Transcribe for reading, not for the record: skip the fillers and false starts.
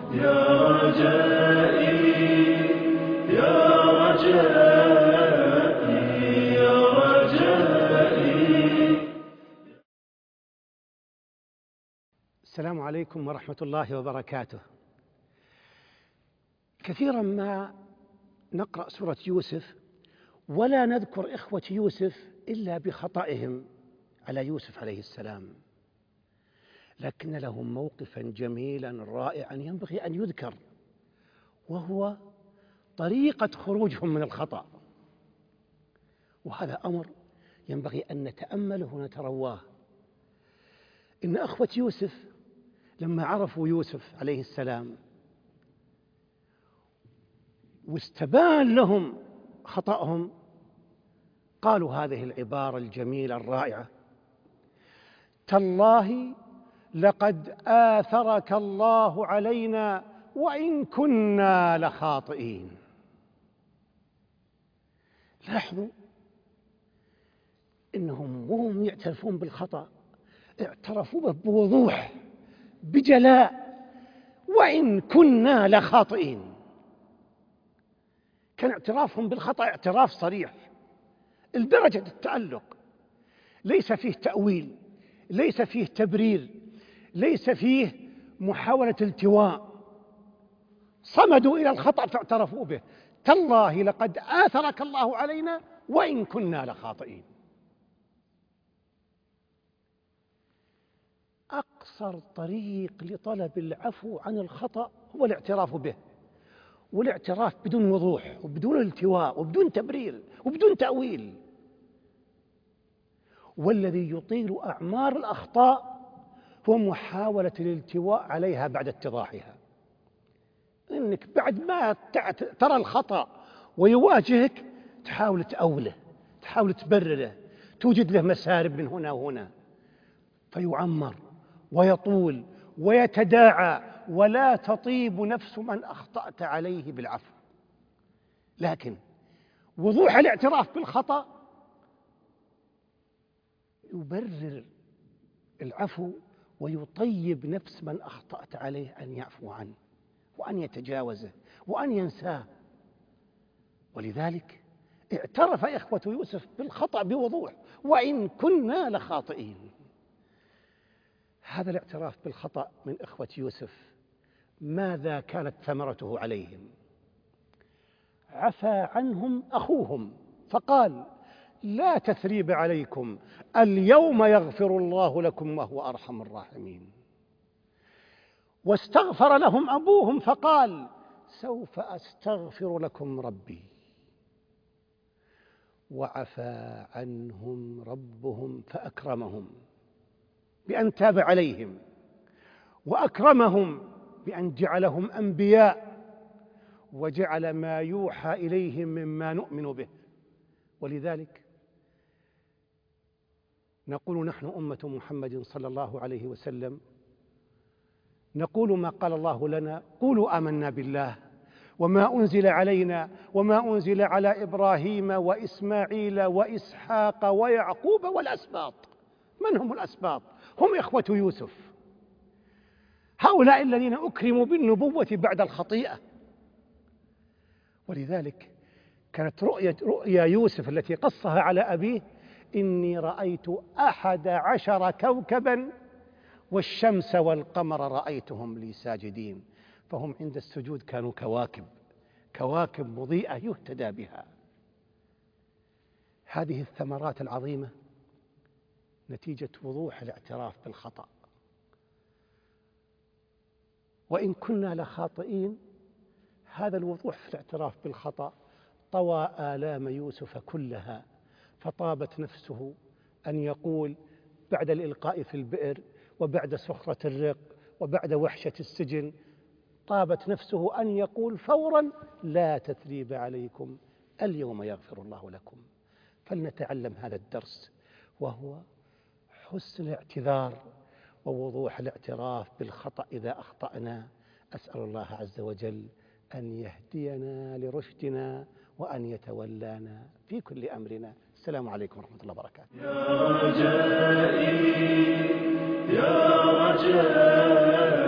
يا رجائي يا رجائي يا رجائي. السلام عليكم ورحمة الله وبركاته. كثيرا ما نقرأ سورة يوسف ولا نذكر إخوة يوسف إلا بخطئهم على يوسف عليه السلام، لكن لهم موقفا جميلا رائعا ينبغي أن يذكر، وهو طريقة خروجهم من الخطأ. وهذا أمر ينبغي أن نتأمله ونترواه. إن أخوة يوسف لما عرفوا يوسف عليه السلام واستبان لهم خطأهم قالوا هذه العبارة الجميلة الرائعة: تالله لقد آثرك الله علينا وإن كنا لخاطئين. لاحظوا إنهم وهم يعترفون بالخطأ اعترفوا به بوضوح بجلاء، وإن كنا لخاطئين. كان اعترافهم بالخطأ اعتراف صريح لدرجة التألق، ليس فيه تأويل، ليس فيه تبرير، ليس فيه محاولة التواء. صمدوا إلى الخطأ فاعترفوا به. تالله لقد آثرك الله علينا وإن كنا لخاطئين. أقصر طريق لطلب العفو عن الخطأ هو الاعتراف به، والاعتراف بدون وضوح وبدون التواء وبدون تبرير وبدون تأويل. والذي يطيل أعمار الأخطاء هو محاولة الالتواء عليها بعد اتضاحها. إنك بعد ما ترى الخطأ ويواجهك تحاول تأوله، تحاول تبرره، توجد له مسارب من هنا وهنا، فيعمر ويطول ويتداعى، ولا تطيب نفس من أخطأت عليه بالعفو. لكن وضوح الاعتراف بالخطأ يبرر العفو ويطيب نفس من أخطأت عليه أن يعفو عنه وأن يتجاوزه وأن ينساه. ولذلك اعترف إخوة يوسف بالخطأ بوضوح: وإن كنا لخاطئين. هذا الاعتراف بالخطأ من إخوة يوسف ماذا كانت ثمرته عليهم؟ عفى عنهم أخوهم فقال: لا تثريب عليكم اليوم يغفر الله لكم وهو أرحم الراحمين. واستغفر لهم أبوهم فقال: سوف أستغفر لكم ربي. وعفى عنهم ربهم فأكرمهم بأن تاب عليهم، وأكرمهم بأن جعلهم أنبياء، وجعل ما يوحى إليهم مما نؤمن به. ولذلك نقول نحن أمة محمد صلى الله عليه وسلم، نقول ما قال الله لنا: قولوا آمنا بالله وما أنزل علينا وما أنزل على إبراهيم وإسماعيل وإسحاق ويعقوب والأسباط. من هم الأسباط؟ هم إخوة يوسف، هؤلاء الذين أكرموا بالنبوة بعد الخطيئة. ولذلك كانت رؤيا يوسف التي قصها على أبيه: إني رأيت 11 كوكبا والشمس والقمر رأيتهم لي ساجدين. فهم عند السجود كانوا كواكب مضيئة يهتدى بها. هذه الثمرات العظيمة نتيجة وضوح الاعتراف بالخطأ. وإن كنا لخاطئين، هذا الوضوح في الاعتراف بالخطأ طوى آلام يوسف كلها، فطابت نفسه أن يقول بعد الإلقاء في البئر وبعد سخرة الرق وبعد وحشة السجن، طابت نفسه أن يقول فورا: لا تثريب عليكم اليوم يغفر الله لكم. فلنتعلم هذا الدرس، وهو حسن الاعتذار ووضوح الاعتراف بالخطأ إذا أخطأنا. أسأل الله عز وجل أن يهدينا لرشدنا وأن يتولانا في كل أمرنا. السلام عليكم ورحمة الله وبركاته. يا رجائي يا رجائي